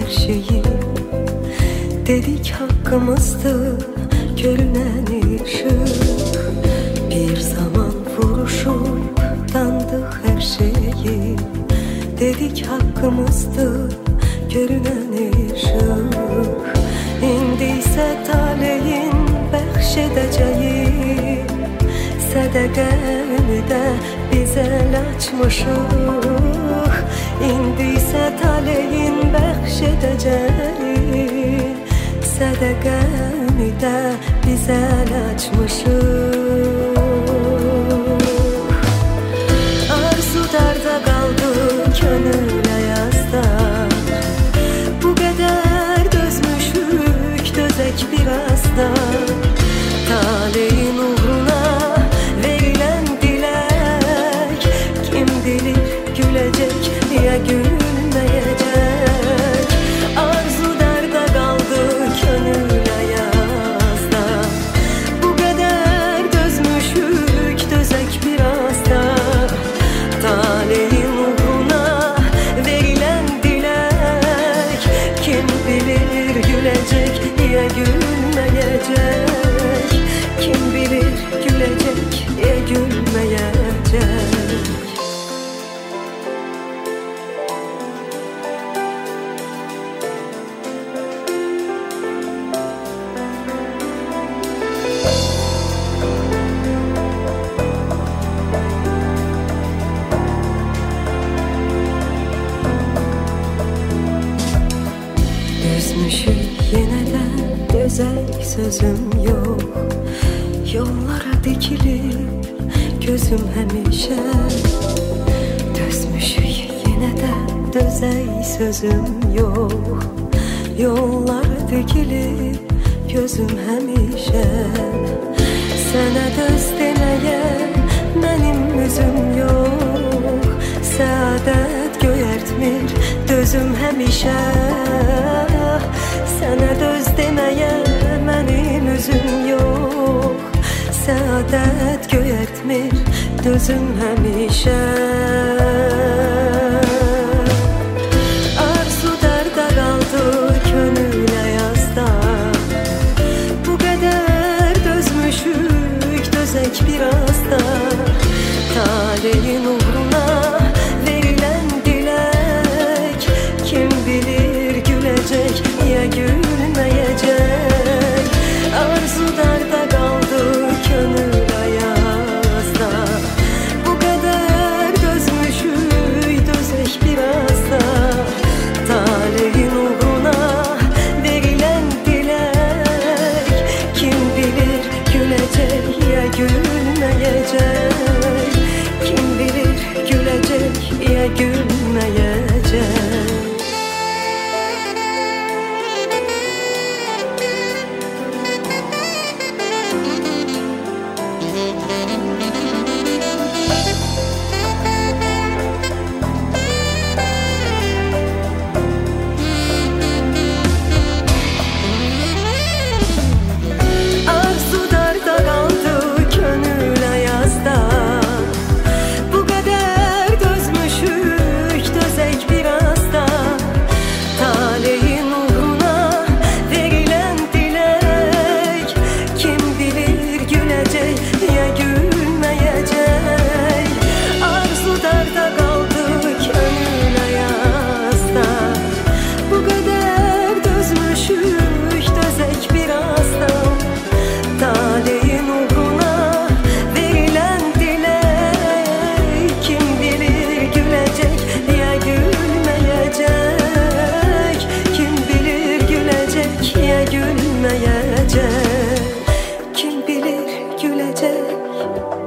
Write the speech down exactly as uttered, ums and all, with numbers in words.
her şeyi. Dedik hakkımızdı görünen ışık. Bir zaman vuruşup dandık her şeyi. Dedik hakkımızdı görünen ışık. İndiyse taleyin bəxşedeceği sədəqəni də bizə açmışıq. İndiysə taleyin bəxşedeceği sədəqəni də bizə açmışıq. Arzu darda qaldı könül ayazda. Bu qədər dözmüşük, dözək biraz da. Taleyin uğruna verilen dilek, kim bilir gülecek ya gülmeyecek. Arzu darda kaldı könül ayazda. Bu kadar dözmüşük, dözek biraz da. Taleyin uğruna verilen dilek, kim bilir gülecek ya gülmeyecek. Kim bilir gülecek ya gülmeyecek. Dözmüşük yine de dözek sözüm yok. Yollara dikilip gözüm həmişə. Dözmüşük yine de dözək sözüm yok. Yollara dikilip gözüm həmişə. Sənə döz deməyə mənim üzüm yok. Səadət göyərtmir dözüm həmişə. Sənə döz deməyə mənim üzüm yok. Səadət göyərtmir dözüm həmişə. Arzu darda qaldı könül ayazda. Bu qədər dözmüşük, dözək biraz da. Taleyin uğruna verilen dilek, kim bilir gülecek ya gülmeyecek. Arzu darda kaldı könül ayazda. Bu kadar dözmüşük, dözek biraz da. Taleyin uğruna verilen dilek, kim bilir gülecek ya gülmeyecek. Kim bilir gülecek ya gülmeyecek. Kim bilir gülecek